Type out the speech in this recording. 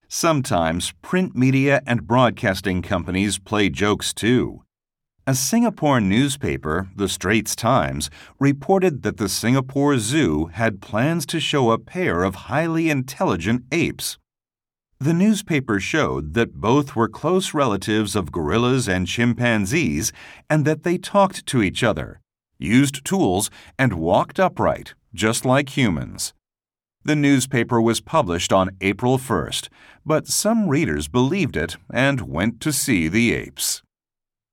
Sometimes print media and broadcasting companies play jokes too. A Singapore newspaper, the Straits Times, reported that the Singapore Zoo had plans to show a pair of highly intelligent apes. The newspaper showed that both were close relatives of gorillas and chimpanzees and that they talked to each other, used tools, and walked upright, just like humans. The newspaper was published on April 1st, but some readers believed it and went to see the apes.